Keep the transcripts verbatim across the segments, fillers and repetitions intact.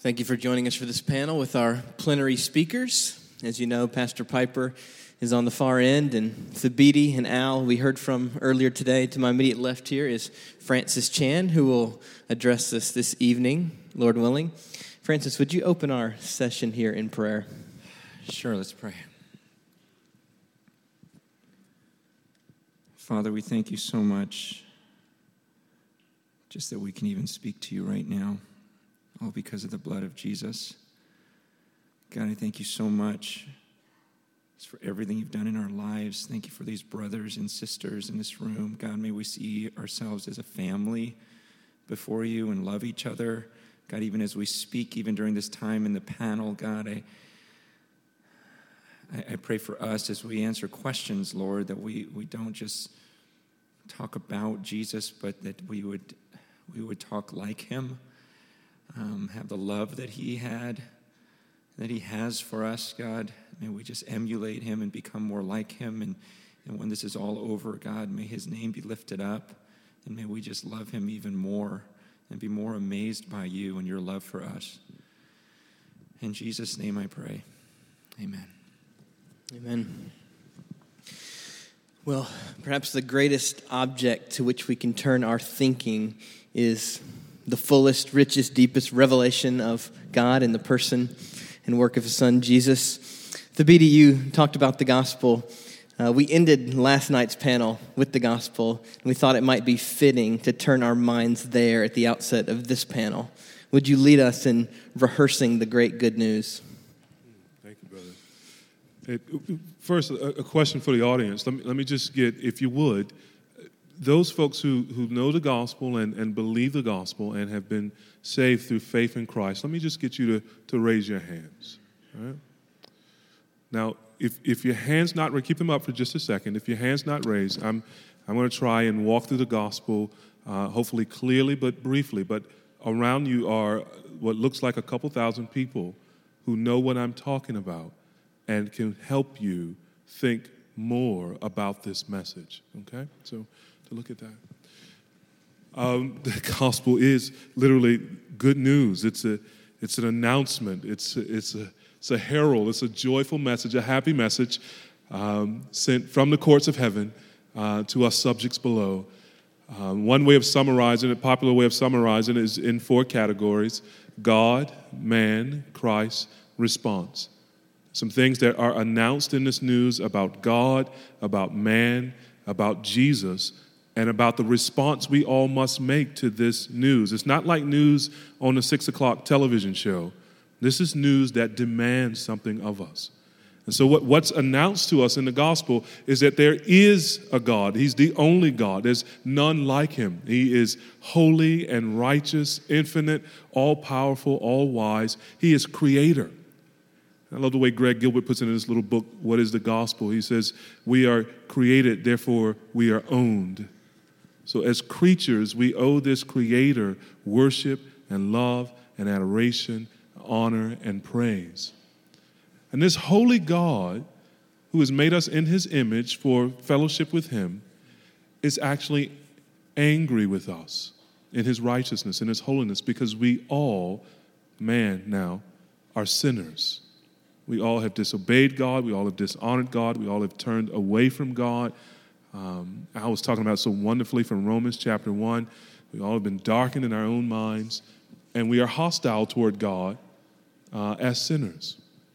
Thank you for joining us for this panel with our plenary speakers. As you know, Pastor Piper is on the far end, and Thabiti and Al, we heard from earlier today. To my immediate left here is Francis Chan, who will address us this evening, Lord willing. Francis, would you open our session here in prayer? Sure, let's pray. Father, we thank you so much just that we can even speak to you right now, all because of the blood of Jesus. God, I thank you so much for everything you've done in our lives. Thank you for these brothers and sisters in this room. God, may we see ourselves as a family before you and love each other. God, even as we speak, even during this time in the panel, God, I, I pray for us as we answer questions, Lord, that we, we don't just talk about Jesus, but that we would we would talk like him, um, have the love that he had, that he has for us, God. May we just emulate him and become more like him. And, and when this is all over, God, may his name be lifted up. And may we just love him even more and be more amazed by you and your love for us. In Jesus' name I pray. Amen. Amen. Well, perhaps the greatest object to which we can turn our thinking is the fullest, richest, deepest revelation of God in the person and work of his son, Jesus. Thabiti, you talked about the gospel. Uh, we ended last night's panel with the gospel, and we thought it might be fitting to turn our minds there at the outset of this panel. Would you lead us in rehearsing the great good news? Thank you, brother. Hey, first, a, a question for the audience. Let me, let me just get, if you would, those folks who, who know the gospel and, and believe the gospel and have been saved through faith in Christ, let me just get you to, to raise your hands. All right? Now, if if your hand's not raised, keep them up for just a second. If your hand's not raised, I'm I'm going to try and walk through the gospel, uh, hopefully clearly but briefly. But around you are what looks like a couple thousand people who know what I'm talking about and can help you think more about this message. Okay? So to look at that. Um, the gospel is literally good news. It's a it's an announcement. It's a, it's a It's a herald, it's a joyful message, a happy message um, sent from the courts of heaven uh, to us subjects below. Um, one way of summarizing it, popular way of summarizing it is in four categories: God, man, Christ, response. Some things that are announced in this news about God, about man, about Jesus, and about the response we all must make to this news. It's not like news on a six o'clock television show. This is news that demands something of us. And so what, what's announced to us in the gospel is that there is a God. He's the only God. There's none like him. He is holy and righteous, infinite, all-powerful, all-wise. He is creator. I love the way Greg Gilbert puts it in his little book, What is the Gospel? He says, we are created, therefore we are owned. So as creatures, we owe this creator worship and love and adoration, honor and praise. And this holy God, who has made us in his image for fellowship with him, is actually angry with us in his righteousness, in his holiness, because we all, man now, are sinners. We all have disobeyed God. We all have dishonored God. We all have turned away from God. Um, I was talking about so wonderfully from Romans chapter one. We all have been darkened in our own minds, and we are hostile toward God uh, as sinners.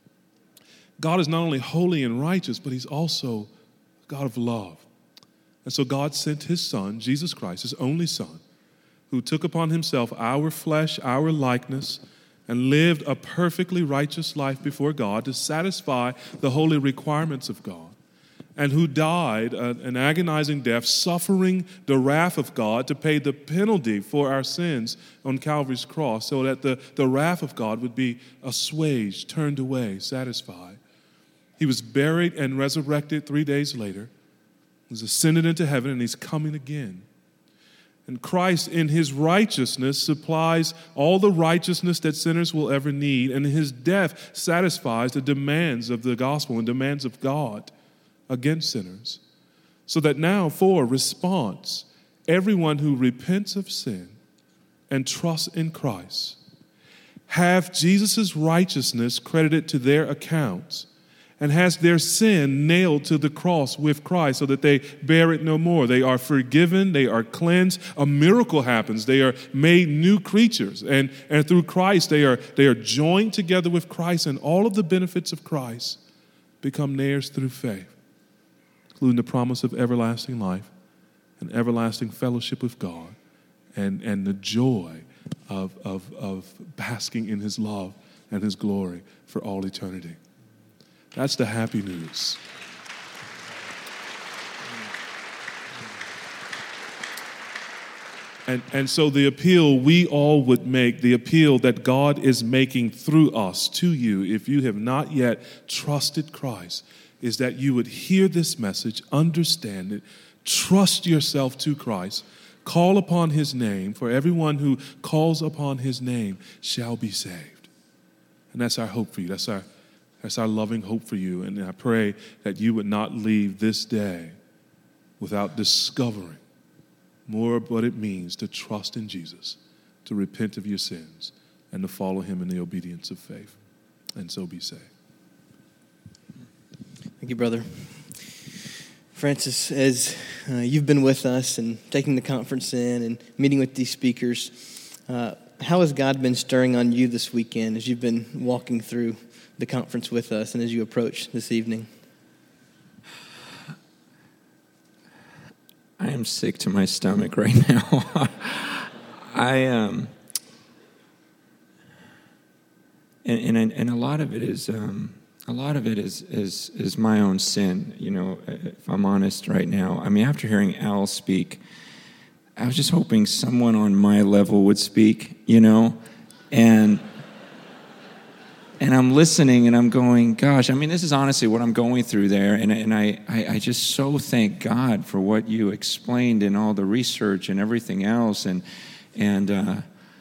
God is not only holy and righteous, but he's also God of love. And so God sent his son, Jesus Christ, his only son, who took upon himself our flesh, our likeness, and lived a perfectly righteous life before God to satisfy the holy requirements of God, and who died an agonizing death, suffering the wrath of God to pay the penalty for our sins on Calvary's cross, so that the, the wrath of God would be assuaged, turned away, satisfied. He was buried and resurrected three days later. He was ascended into heaven, and he's coming again. And Christ, in his righteousness, supplies all the righteousness that sinners will ever need, and his death satisfies the demands of the gospel and demands of God against sinners, so that now for response, everyone who repents of sin and trusts in Christ have Jesus' righteousness credited to their accounts, and has their sin nailed to the cross with Christ so that they bear it no more. They are forgiven. They are cleansed. A miracle happens. They are made new creatures. And, and through Christ, they are, they are joined together with Christ, and all of the benefits of Christ become theirs through faith, including the promise of everlasting life and everlasting fellowship with God, and, and the joy of, of, of basking in his love and his glory for all eternity. That's the happy news. And, and so the appeal we all would make, the appeal that God is making through us to you, if you have not yet trusted Christ, is that you would hear this message, understand it, trust yourself to Christ, call upon his name, for everyone who calls upon his name shall be saved. And that's our hope for you. That's our That's our loving hope for you. And I pray that you would not leave this day without discovering more of what it means to trust in Jesus, to repent of your sins, and to follow him in the obedience of faith, and so be saved. Thank you, brother. Francis, as uh, you've been with us and taking the conference in and meeting with these speakers, uh, how has God been stirring on you this weekend as you've been walking through the conference with us and as you approach this evening? I am sick to my stomach right now. I um, and, and and a lot of it is um, a lot of it is is is my own sin. You know, if I'm honest right now. I mean, after hearing Al speak, I was just hoping someone on my level would speak. You know, and. And I'm listening and I'm going, gosh, I mean, this is honestly what I'm going through there. And, and I, I, I just so thank God for what you explained and all the research and everything else. And, and uh,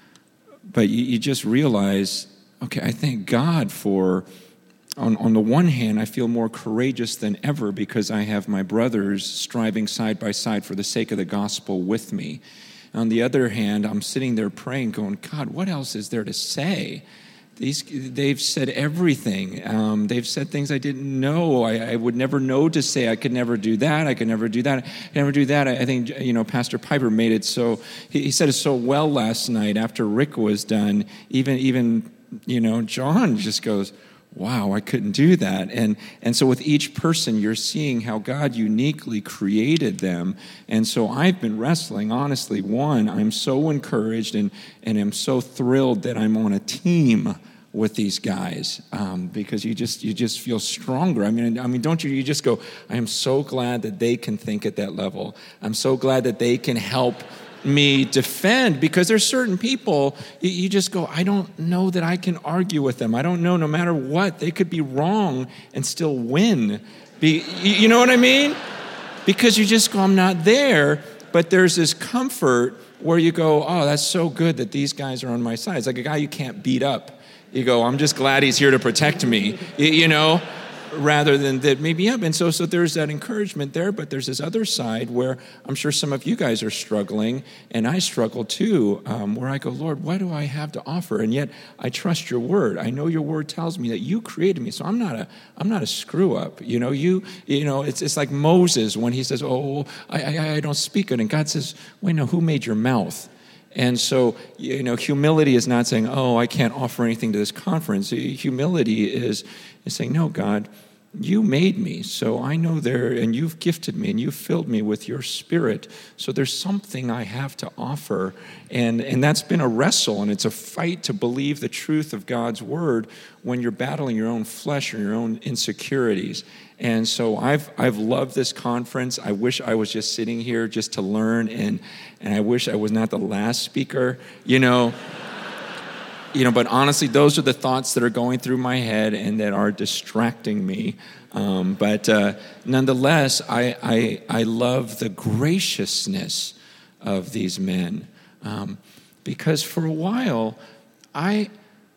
but you, you just realize, okay, I thank God for, on, on the one hand, I feel more courageous than ever because I have my brothers striving side by side for the sake of the gospel with me. On the other hand, I'm sitting there praying, going, God, what else is there to say? These, they've said everything. Um, they've said things I didn't know. I, I would never know to say. I could never do that. I could never do that. I could never do that. I, I think, you know, Pastor Piper made it so, he, he said it so well last night after Rick was done. Even, even, you know, John just goes, wow, I couldn't do that. And and so with each person, you're seeing how God uniquely created them. And so I've been wrestling, honestly. One, I'm so encouraged and, and I'm so thrilled that I'm on a team with these guys um, because you just you just feel stronger. I mean, I mean, don't you? You just go, I am so glad that they can think at that level. I'm so glad that they can help me defend, because there's certain people you, you just go, I don't know that I can argue with them. I don't know, no matter what, they could be wrong and still win. Be, you, you know what I mean? Because you just go, I'm not there. But there's this comfort where you go, oh, that's so good that these guys are on my side. It's like a guy you can't beat up. You go, I'm just glad he's here to protect me, you, you know? Rather than that, maybe, yeah. And so, so there's that encouragement there, but there's this other side where I'm sure some of you guys are struggling, and I struggle too, um, where I go, Lord, what do I have to offer? And yet I trust your word. I know your word tells me that you created me, so I'm not a, I'm not a screw up. You know, you, you know, it's, it's like Moses when he says, oh, I, I, I don't speak it, and God says, wait, no, who made your mouth? And so, you know, humility is not saying, oh, I can't offer anything to this conference. Humility is, is saying, no, God, you made me, so I know there, and you've gifted me, and you've filled me with your spirit. So there's something I have to offer. And, and that's been a wrestle, and it's a fight to believe the truth of God's word when you're battling your own flesh or your own insecurities. And so I've I've loved this conference. I wish I was just sitting here just to learn, and and I wish I was not the last speaker, you know. You know, but honestly, those are the thoughts that are going through my head and that are distracting me. Um, but uh, nonetheless, I, I I love the graciousness of these men, um, because for a while, I.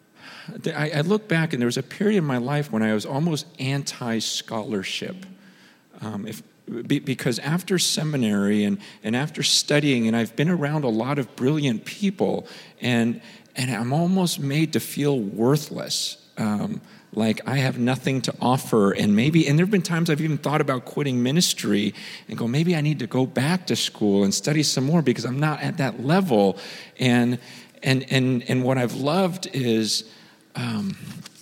I look back, and there was a period in my life when I was almost anti-scholarship. Um, if, be, because after seminary and, and after studying, and I've been around a lot of brilliant people, and and I'm almost made to feel worthless. Um, like I have nothing to offer, and maybe, and there have been times I've even thought about quitting ministry and go, maybe I need to go back to school and study some more because I'm not at that level. And and and and what I've loved is um,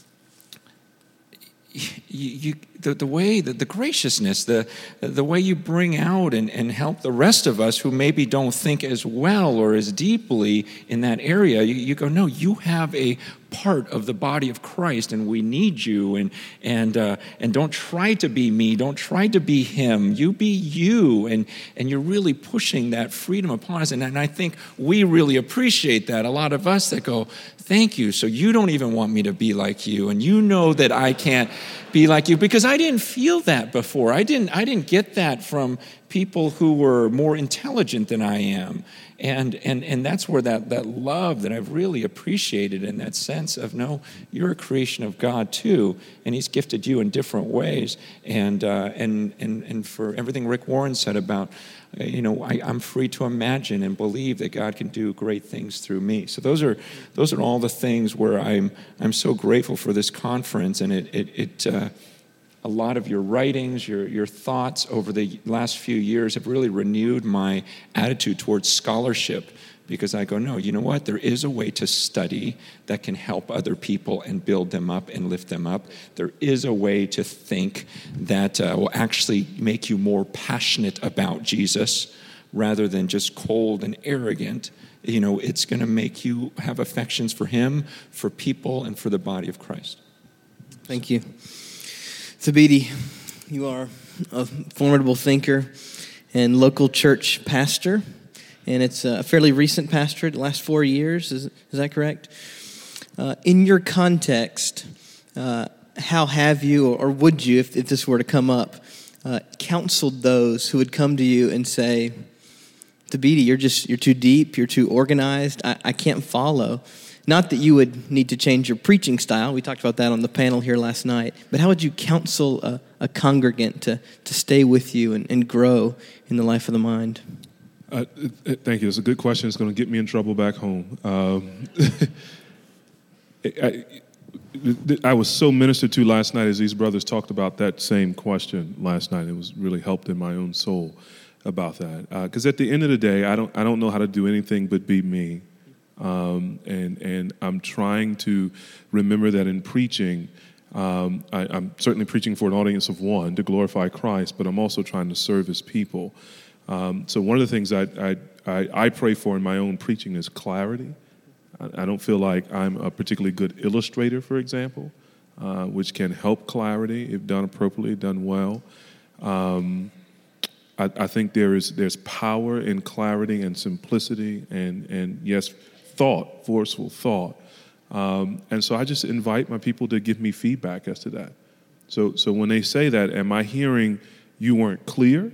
you, you the, the way, the, the graciousness, the the way you bring out and, and help the rest of us who maybe don't think as well or as deeply in that area. You, you go, no, you have a part of the body of Christ, and we need you. And and uh, and don't try to be me. Don't try to be him. You be you. And and you're really pushing that freedom upon us. And, and I think we really appreciate that. A lot of us that go, thank you. So you don't even want me to be like you, and you know that I can't be like you, because I didn't feel that before. I didn't. I didn't get that from people who were more intelligent than I am. And and and that's where that, that love that I've really appreciated, in that sense of, no, you're a creation of God too, and he's gifted you in different ways. And uh, and and and for everything Rick Warren said about, you know, I, I'm free to imagine and believe that God can do great things through me. So those are those are all the things where I'm I'm so grateful for this conference, and it it it. Uh, A lot of your writings, your your thoughts over the last few years have really renewed my attitude towards scholarship, because I go, no, you know what? There is a way to study that can help other people and build them up and lift them up. There is a way to think that uh, will actually make you more passionate about Jesus rather than just cold and arrogant. You know, it's going to make you have affections for him, for people, and for the body of Christ. Thank you. Thabiti, you are a formidable thinker and local church pastor, and it's a fairly recent pastorate, the last four years, is, is that correct? Uh, in your context, uh, how have you, or, or would you, if, if this were to come up, uh, counseled those who would come to you and say, Thabiti, you're just, you're too deep, you're too organized, I, I can't follow. Not that you would need to change your preaching style. We talked about that on the panel here last night. But how would you counsel a, a congregant to, to stay with you and, and grow in the life of the mind? Uh, thank you. It's a good question. It's going to get me in trouble back home. Um, I, I was so ministered to last night as these brothers talked about that same question last night. It was really helped in my own soul about that. Because uh, at the end of the day, I don't I don't know how to do anything but be me. Um, and and I'm trying to remember that in preaching, um, I, I'm certainly preaching for an audience of one to glorify Christ, but I'm also trying to serve his people. Um, so one of the things I, I, I, I pray for in my own preaching is clarity. I, I don't feel like I'm a particularly good illustrator, for example, uh, which can help clarity if done appropriately, done well. Um, I, I think there is there's power in clarity and simplicity and, and yes, thought, forceful thought. Um, and so I just invite my people to give me feedback as to that. So so when they say that, am I hearing you weren't clear?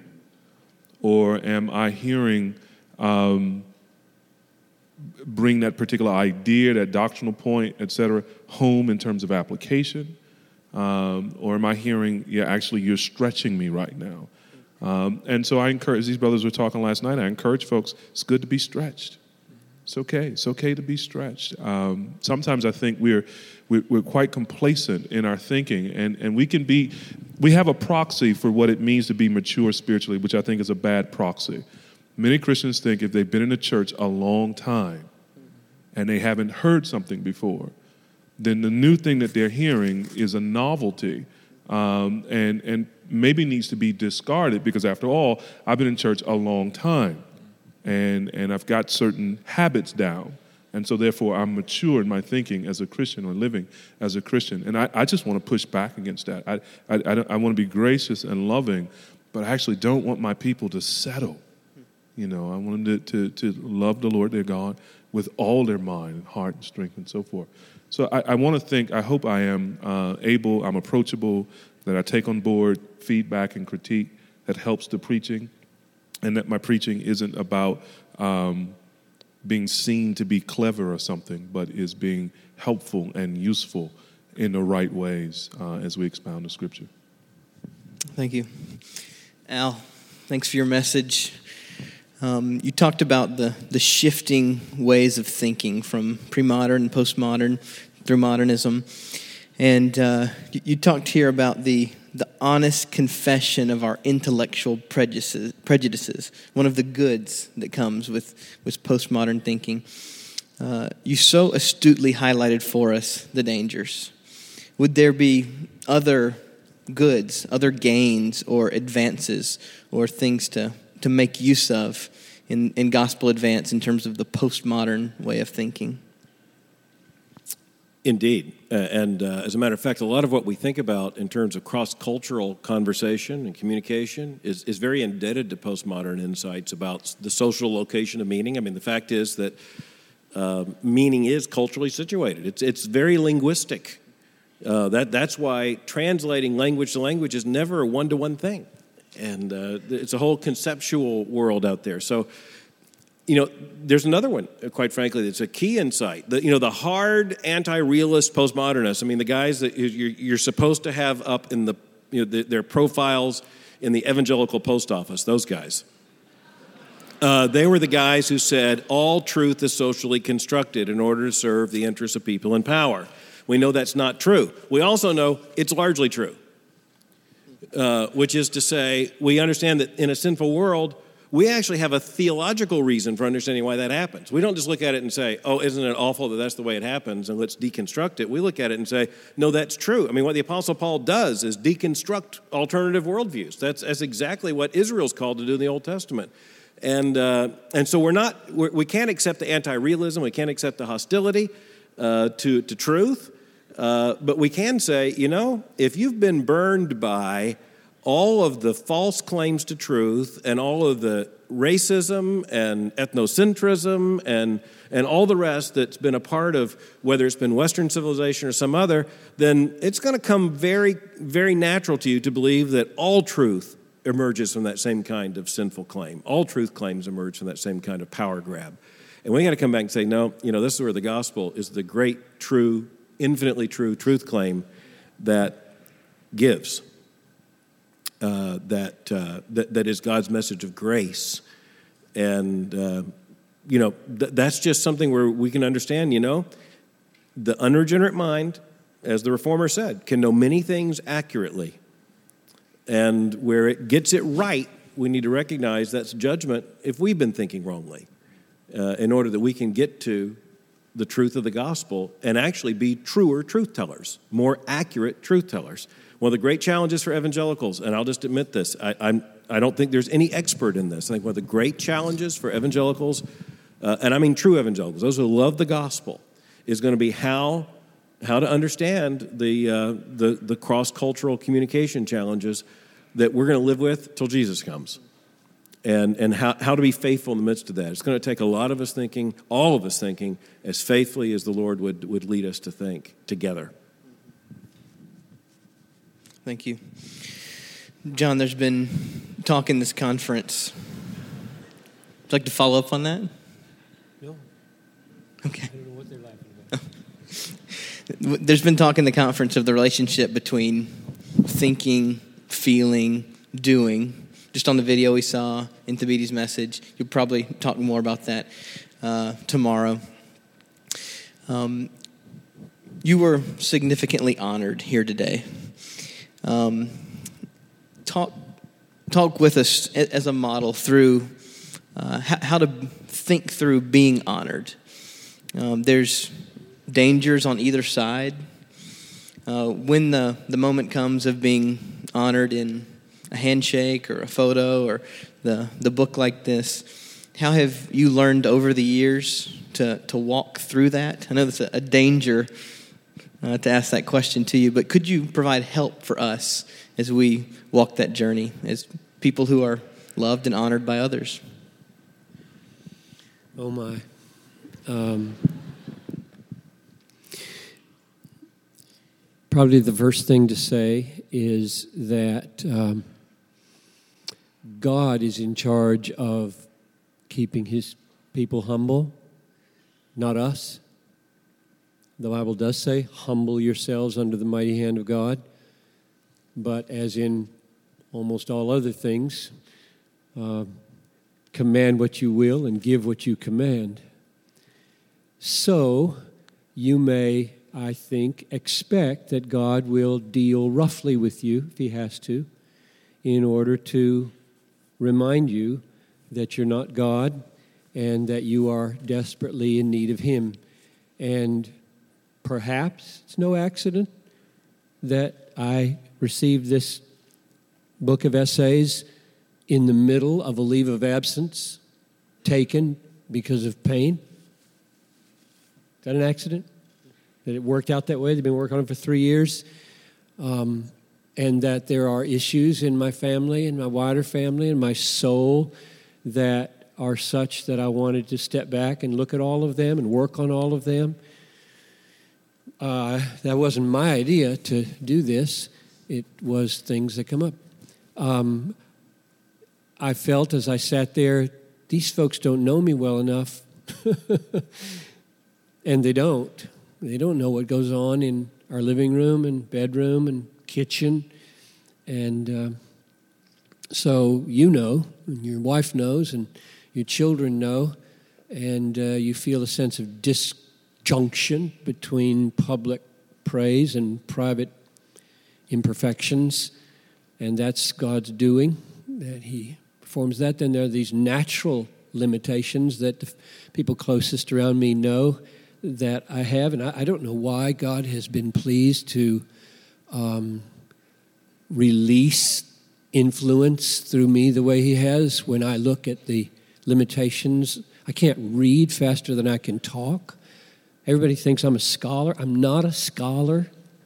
Or am I hearing um, bring that particular idea, that doctrinal point, et cetera, home in terms of application? Um, or am I hearing, yeah, actually you're stretching me right now? Um, and so I encourage, these brothers were talking last night, I encourage folks, it's good to be stretched. It's okay. It's okay to be stretched. Um, sometimes I think we're, we're we're quite complacent in our thinking, and, and we can be, we have a proxy for what it means to be mature spiritually, which I think is a bad proxy. Many Christians think if they've been in the church a long time and they haven't heard something before, then the new thing that they're hearing is a novelty, um, and and maybe needs to be discarded because, after all, I've been in church a long time. And and I've got certain habits down. And so therefore I'm mature in my thinking as a Christian or living as a Christian. And I, I just want to push back against that. I, I, I, I want to be gracious and loving, but I actually don't want my people to settle. You know, I want them to, to, to love the Lord their God with all their mind and heart and strength and so forth. So I, I want to think, I hope I am uh, able, I'm approachable, that I take on board feedback and critique that helps the preaching. And that my preaching isn't about um, being seen to be clever or something, but is being helpful and useful in the right ways uh, as we expound the Scripture. Thank you. Al, thanks for your message. Um, you talked about the, the shifting ways of thinking from pre-modern and post-modern through modernism. And uh, you, you talked here about the, the honest confession of our intellectual prejudices, prejudices, one of the goods that comes with, with postmodern thinking. Uh, you so astutely highlighted for us the dangers. Would there be other goods, other gains or advances or things to, to make use of in, in gospel advance in terms of the postmodern way of thinking? Indeed. Uh, and uh, as a matter of fact, a lot of what we think about in terms of cross-cultural conversation and communication is, is very indebted to postmodern insights about the social location of meaning. I mean, the fact is that uh, meaning is culturally situated. It's, it's very linguistic. Uh, that, that's why translating language to language is never a one-to-one thing. And uh, it's a whole conceptual world out there. So, you know, there's another one, quite frankly, that's a key insight. The, you know, the hard anti-realist postmodernists, I mean, the guys that you're, you're supposed to have up in the, you know, the, their profiles in the evangelical post office, those guys. Uh, they were the guys who said all truth is socially constructed in order to serve the interests of people in power. We know that's not true. We also know it's largely true, uh, which is to say we understand that in a sinful world, we actually have a theological reason for understanding why that happens. We don't just look at it and say, oh, isn't it awful that that's the way it happens, and let's deconstruct it. We look at it and say, no, that's true. I mean, what the Apostle Paul does is deconstruct alternative worldviews. That's, that's exactly what Israel's called to do in the Old Testament. And uh, and so we're not, we're, we can't accept the anti-realism, we can't accept the hostility uh, to, to truth, uh, but we can say, you know, if you've been burned by all of the false claims to truth and all of the racism and ethnocentrism and, and all the rest that's been a part of whether it's been Western civilization or some other, then it's going to come very, very natural to you to believe that all truth emerges from that same kind of sinful claim. All truth claims emerge from that same kind of power grab. And we got to come back and say, no, you know, this is where the gospel is the great, true, infinitely true truth claim that gives. Uh, that, uh, that that is God's message of grace. And, uh, you know, th- that's just something where we can understand, you know, the unregenerate mind, as the Reformer said, can know many things accurately. And where it gets it right, we need to recognize that's judgment if we've been thinking wrongly, uh, in order that we can get to the truth of the gospel and actually be truer truth tellers, more accurate truth tellers. One of the great challenges for evangelicals, and I'll just admit this, I, I'm, I don't think there's any expert in this. I think one of the great challenges for evangelicals, uh, and I mean true evangelicals, those who love the gospel, is going to be how how to understand the uh, the, the cross-cultural communication challenges that we're going to live with till Jesus comes, and and how, how to be faithful in the midst of that. It's going to take a lot of us thinking, all of us thinking, as faithfully as the Lord would, would lead us to think together. Thank you. John, there's been talk in this conference. Would you like to follow up on that? No. Okay. I don't know what they're laughing about. There's been talk in the conference of the relationship between thinking, feeling, doing. Just on the video we saw in Thabiti's message. You'll probably talk more about that uh, tomorrow. Um, you were significantly honored here today. Um, talk, talk with us as a model through uh, how to think through being honored. Um, there's dangers on either side. Uh, when the, the moment comes of being honored in a handshake or a photo or the, the book like this, how have you learned over the years to, to walk through that? I know that's a, a danger Uh, to ask that question to you, but could you provide help for us as we walk that journey as people who are loved and honored by others? Oh my. Um, probably the first thing to say is that um, God is in charge of keeping his people humble, not us. The Bible does say, humble yourselves under the mighty hand of God. But as in almost all other things, uh, command what you will and give what you command. So you may, I think, expect that God will deal roughly with you, if he has to, in order to remind you that you're not God and that you are desperately in need of him. And perhaps it's no accident that I received this book of essays in the middle of a leave of absence taken because of pain. Is that an accident? That it worked out that way? They've been working on it for three years. Um, and that there are issues in my family and my wider family and my soul that are such that I wanted to step back and look at all of them and work on all of them. Uh, that wasn't my idea to do this. It was things that come up. Um, I felt as I sat there, these folks don't know me well enough. And they don't. They don't know what goes on in our living room and bedroom and kitchen. And uh, so you know, and your wife knows, and your children know, and uh, you feel a sense of disjunction between public praise and private imperfections. And that's God's doing, that he performs that. Then there are these natural limitations that the people closest around me know that I have, and I, I don't know why God has been pleased to um, release influence through me the way he has. When I look at the limitations, I can't read faster than I can talk. Everybody thinks I'm a scholar. I'm not a scholar.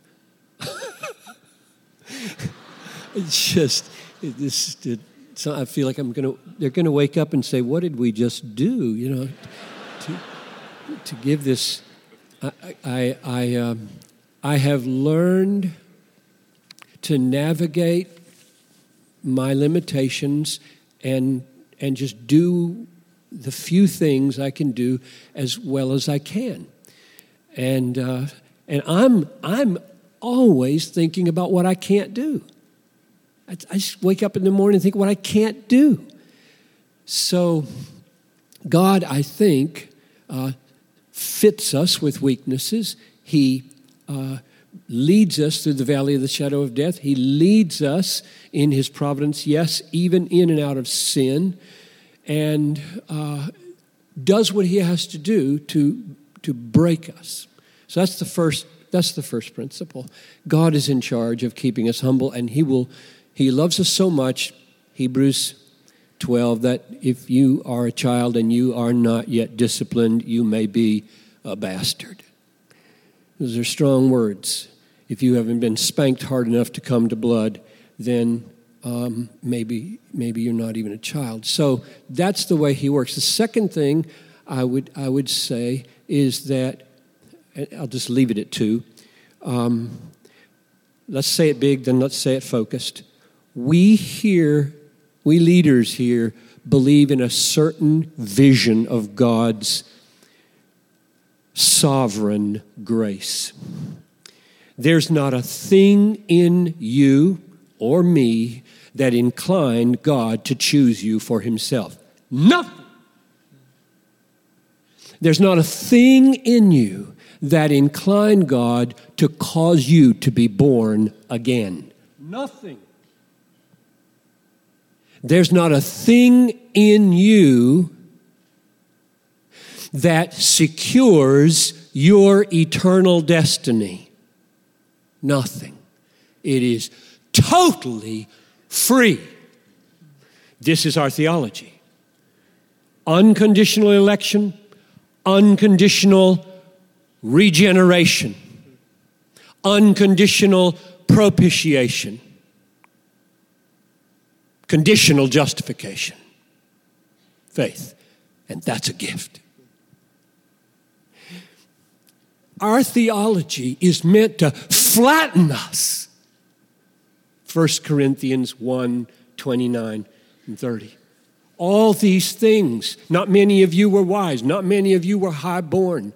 It's just, it, this, it, so I feel like I'm going to, they're going to wake up and say, what did we just do, you know, to, to give this. I, I, I, um, I have learned to navigate my limitations and and just do the few things I can do as well as I can. And uh, and I'm I'm always thinking about what I can't do. I, I just wake up in the morning and think what I can't do. So God, I think, uh, fits us with weaknesses. He uh, leads us through the valley of the shadow of death. He leads us in his providence, yes, even in and out of sin, and uh, does what he has to do to to break us. So that's the first. That's the first principle. God is in charge of keeping us humble, and he will. He loves us so much. Hebrews twelve, that if you are a child and you are not yet disciplined, you may be a bastard. Those are strong words. If you haven't been spanked hard enough to come to blood, then um, maybe maybe you're not even a child. So that's the way he works. The second thing I would I would say is that, I'll just leave it at two. Um, let's say it big, then let's say it focused. We here, we leaders here, believe in a certain vision of God's sovereign grace. There's not a thing in you or me that inclined God to choose you for himself. Nothing. There's not a thing in you that inclined God to cause you to be born again. Nothing. There's not a thing in you that secures your eternal destiny. Nothing. It is totally free. This is our theology. Unconditional election, unconditional regeneration, unconditional propitiation, conditional justification, faith, and that's a gift. Our theology is meant to flatten us. First Corinthians one, twenty-nine and thirty. All these things, not many of you were wise, not many of you were high-born.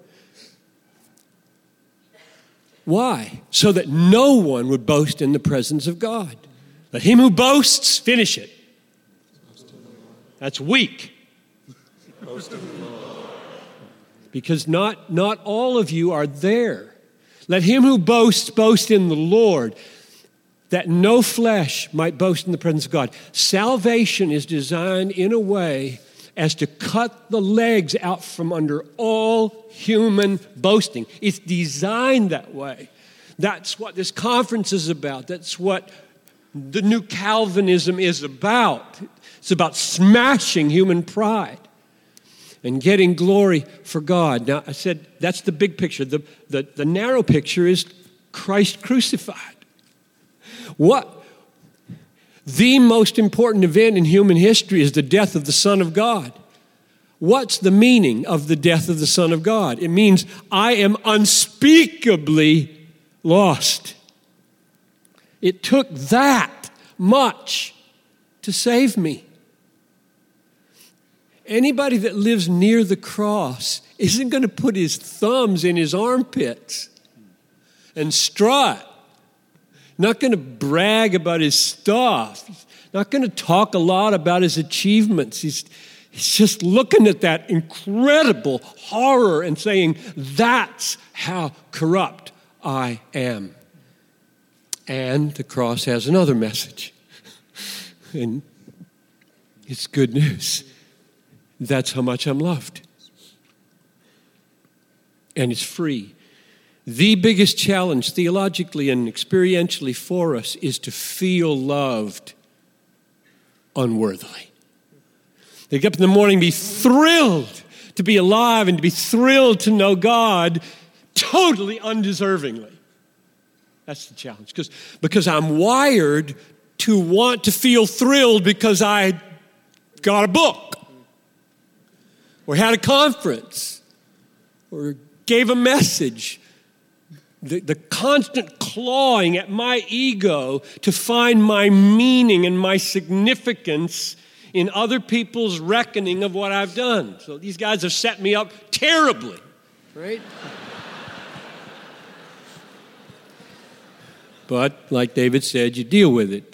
Why? So that no one would boast in the presence of God. Let him who boasts finish it. That's weak. Because not, not all of you are there. Let him who boasts boast in the Lord, that no flesh might boast in the presence of God. Salvation is designed in a way as to cut the legs out from under all human boasting. It's designed that way. That's what this conference is about. That's what the new Calvinism is about. It's about smashing human pride and getting glory for God. Now, I said that's the big picture. The, the, the narrow picture is Christ crucified. What? The most important event in human history is the death of the Son of God. What's the meaning of the death of the Son of God? It means I am unspeakably lost. It took that much to save me. Anybody that lives near the cross isn't going to put his thumbs in his armpits and strut. Not going to brag about his stuff. He's not going to talk a lot about his achievements. He's, he's just looking at that incredible horror and saying, that's how corrupt I am. And the cross has another message. And it's good news. That's how much I'm loved. And it's free. The biggest challenge theologically and experientially for us is to feel loved unworthily. They get up in the morning and be thrilled to be alive and to be thrilled to know God totally undeservingly. That's the challenge. Because because I'm wired to want to feel thrilled because I got a book or had a conference or gave a message. The, the constant clawing at my ego to find my meaning and my significance in other people's reckoning of what I've done. So these guys have set me up terribly, right? But like David said, you deal with it.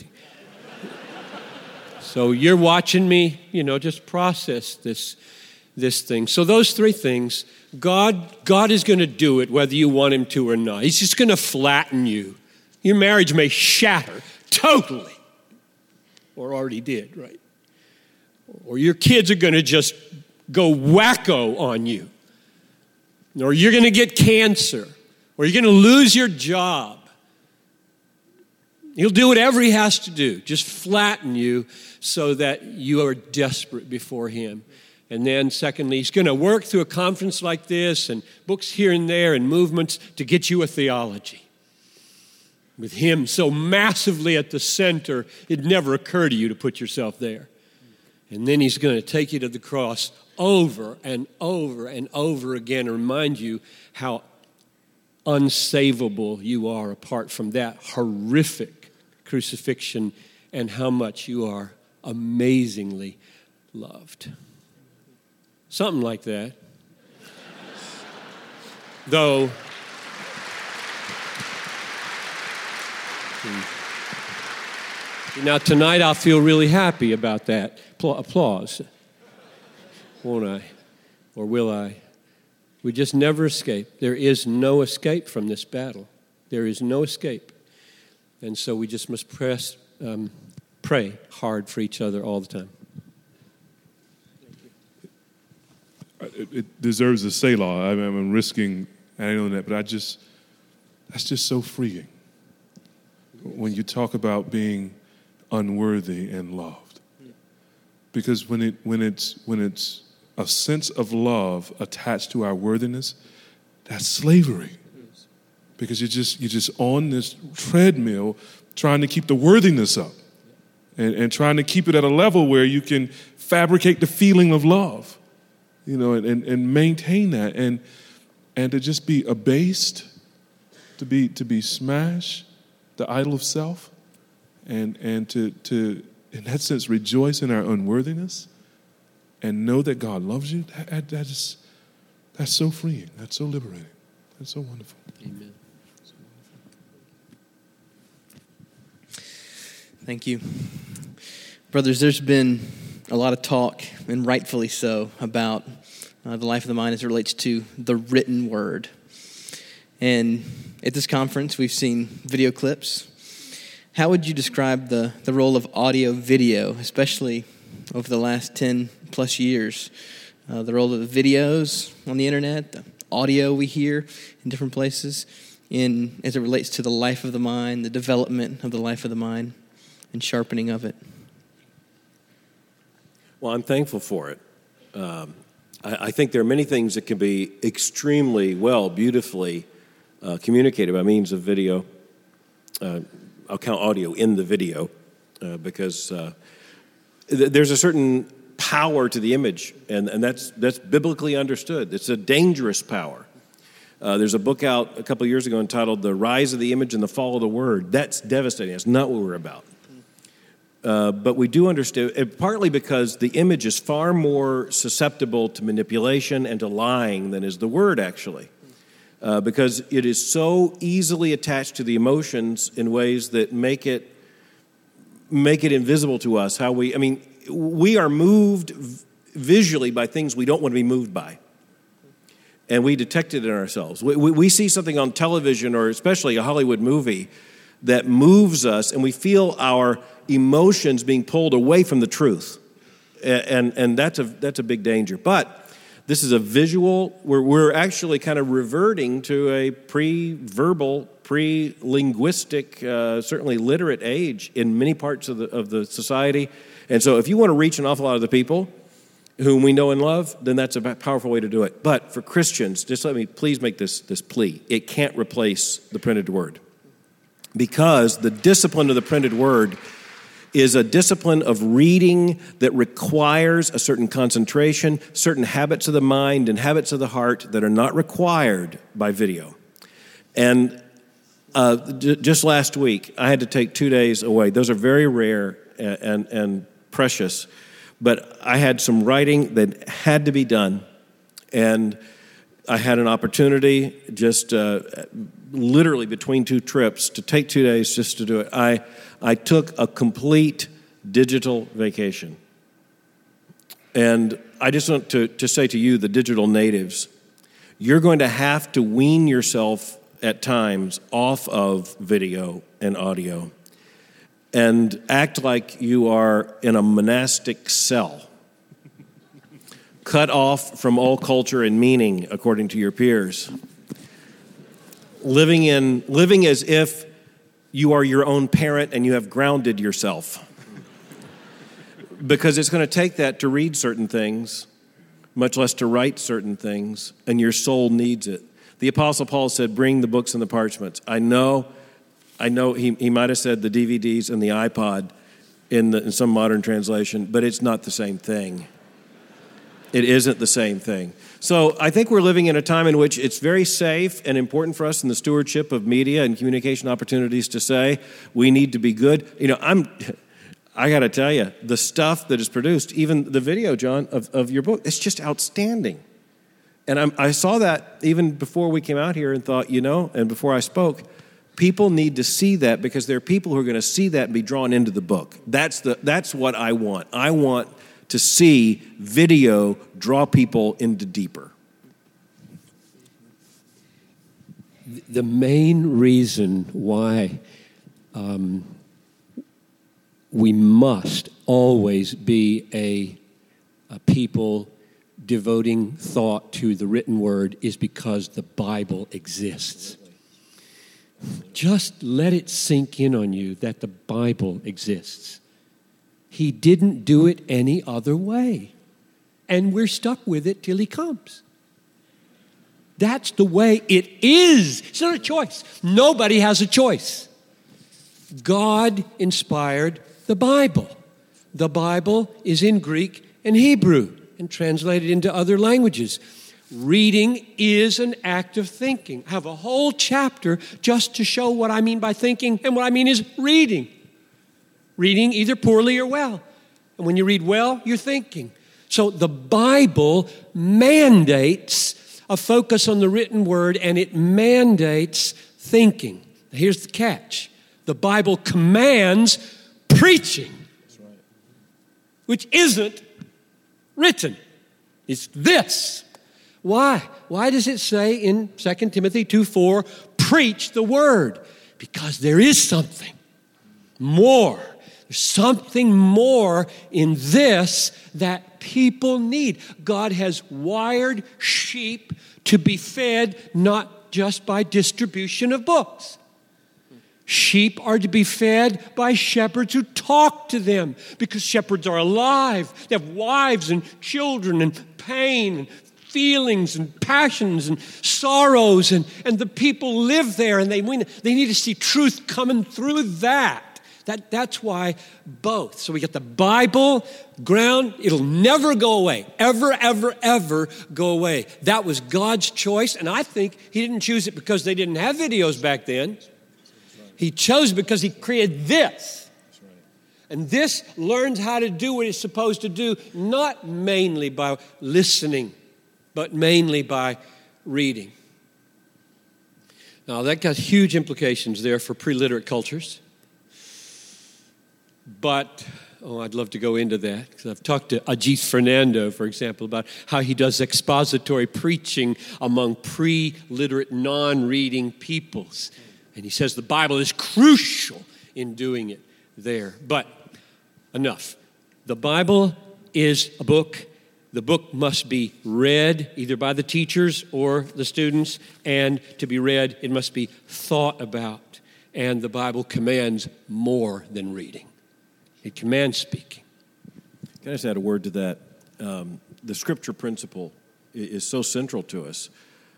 So you're watching me, you know, just process this, this thing. So those three things, God, God is going to do it whether you want him to or not. He's just going to flatten you. Your marriage may shatter totally, or already did, right? Or your kids are going to just go wacko on you. Or you're going to get cancer. Or you're going to lose your job. He'll do whatever he has to do, just flatten you so that you are desperate before him. And then secondly, he's going to work through a conference like this and books here and there and movements to get you a theology. With him so massively at the center, it'd never occur to you to put yourself there. And then he's going to take you to the cross over and over and over again and remind you how unsavable you are apart from that horrific crucifixion and how much you are amazingly loved. Something like that. Though, now tonight I'll feel really happy about that applause. Won't I? Or will I? We just never escape. There is no escape from this battle. There is no escape. And so we just must press, um, pray hard for each other all the time. It, it deserves a Selah. I mean, I'm risking adding on that, but I just, that's just so freeing. When you talk about being unworthy and loved. Because when it when it's when it's a sense of love attached to our worthiness, that's slavery. Because you're just you're just on this treadmill trying to keep the worthiness up and, and trying to keep it at a level where you can fabricate the feeling of love. You know, and, and, and maintain that, and and to just be abased, to be to be smashed, the idol of self, and and to to in that sense rejoice in our unworthiness, and know that God loves you. That, that, that is that's so freeing. That's so liberating. That's so wonderful. Amen. Thank you, brothers. There's been a lot of talk, and rightfully so, about uh, the life of the mind as it relates to the written word. And at this conference, we've seen video clips. How would you describe the, the role of audio video, especially over the last ten plus years? Uh, the role of the videos on the internet, the audio we hear in different places, in as it relates to the life of the mind, the development of the life of the mind, and sharpening of it. Well, I'm thankful for it. Um, I, I think there are many things that can be extremely well, beautifully uh, communicated by means of video. Uh, I'll count audio in the video uh, because uh, th- there's a certain power to the image, and, and that's that's biblically understood. It's a dangerous power. Uh, there's a book out a couple of years ago entitled The Rise of the Image and the Fall of the Word. That's devastating. That's not what we're about. Uh, but we do understand, it, partly because the image is far more susceptible to manipulation and to lying than is the word, actually. Uh, because it is so easily attached to the emotions in ways that make it make it invisible to us. How we, I mean, we are moved visually by things we don't want to be moved by. And we detect it in ourselves. We, we, we see something on television, or especially a Hollywood movie, that moves us, and we feel our emotions being pulled away from the truth. And, and, and that's a that's a big danger. But this is a visual, we're, we're actually kind of reverting to a pre-verbal, pre-linguistic, uh, certainly literate age in many parts of the of the society. And so if you want to reach an awful lot of the people whom we know and love, then that's a powerful way to do it. But for Christians, just let me please make this, this plea. It can't replace the printed word. Because the discipline of the printed word is a discipline of reading that requires a certain concentration, certain habits of the mind and habits of the heart that are not required by video. And uh, j- just last week, I had to take two days away. Those are very rare and, and, and precious. But I had some writing that had to be done, and I had an opportunity just uh, literally between two trips to take two days just to do it. I I took a complete digital vacation. And I just want to, to say to you, the digital natives, you're going to have to wean yourself at times off of video and audio and act like you are in a monastic cell, cut off from all culture and meaning according to your peers, living in living as if you are your own parent and you have grounded yourself. Because it's going to take that to read certain things, much less to write certain things, and your soul needs it. The Apostle Paul said, bring the books and the parchments. I know I know he, he might have said the D V Ds and the iPod in, the, in some modern translation, but it's not the same thing. It isn't the same thing. So I think we're living in a time in which it's very safe and important for us in the stewardship of media and communication opportunities to say we need to be good. You know, I'm, I got to tell you, the stuff that is produced, even the video, John, of, of your book, it's just outstanding. And I'm, I saw that even before we came out here and thought, you know, and before I spoke, people need to see that because there are people who are going to see that and be drawn into the book. That's the that's what I want. I want to see video draw people into deeper. The main reason why um, we must always be a, a people devoting thought to the written word is because the Bible exists. Just let it sink in on you that the Bible exists. He didn't do it any other way. And we're stuck with it till he comes. That's the way it is. It's not a choice. Nobody has a choice. God inspired the Bible. The Bible is in Greek and Hebrew and translated into other languages. Reading is an act of thinking. I have a whole chapter just to show what I mean by thinking, and what I mean is reading. Reading either poorly or well. And when you read well, you're thinking. So the Bible mandates a focus on the written word, and it mandates thinking. Now, here's the catch. The Bible commands preaching. which isn't written. It's this. Why? Why does it say in Second Timothy two four, preach the word? Because there is something more. There's something more in this that people need. God has wired sheep to be fed not just by distribution of books. Sheep are to be fed by shepherds who talk to them, because shepherds are alive. They have wives and children and pain and feelings and passions and sorrows, and, and the people live there, and they, they need to see truth coming through that. That, that's why both. So we get the Bible, ground, it'll never go away. Ever, ever, ever go away. That was God's choice, and I think he didn't choose it because they didn't have videos back then. He chose it because he created this. And this learns how to do what it's supposed to do, not mainly by listening, but mainly by reading. Now, that got huge implications there for pre-literate cultures. But, oh, I'd love to go into that, because I've talked to Ajit Fernando, for example, about how he does expository preaching among pre-literate, non-reading peoples. And he says the Bible is crucial in doing it there. But enough. The Bible is a book. The book must be read either by the teachers or the students, and to be read, it must be thought about. And the Bible commands more than reading. It commands speaking. Can I just add a word to that? Um, the scripture principle is so central to us.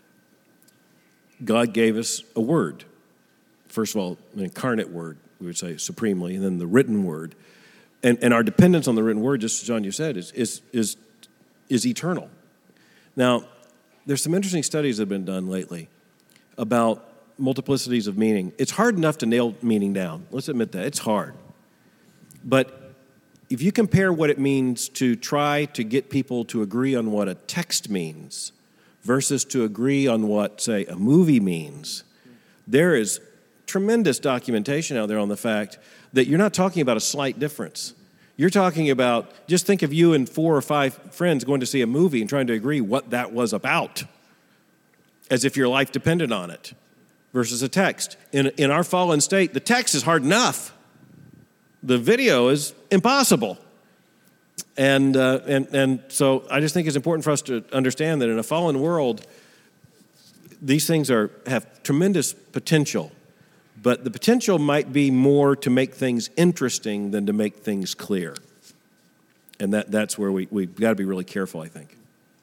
God gave us a word. First of all, an incarnate word, we would say supremely, and then the written word. And, and our dependence on the written word, just as John, you said, is, is, is, is eternal. Now, there's some interesting studies that have been done lately about multiplicities of meaning. It's hard enough to nail meaning down. Let's admit that. It's hard. But if you compare what it means to try to get people to agree on what a text means versus to agree on what, say, a movie means, there is tremendous documentation out there on the fact that you're not talking about a slight difference. You're talking about, just think of you and four or five friends going to see a movie and trying to agree what that was about, as if your life depended on it, versus a text. In, in our fallen state, the text is hard enough. The video is impossible. And, uh, and, and so I just think it's important for us to understand that in a fallen world, these things are, have tremendous potential. But the potential might be more to make things interesting than to make things clear. And that, that's where we, we've got to be really careful, I think.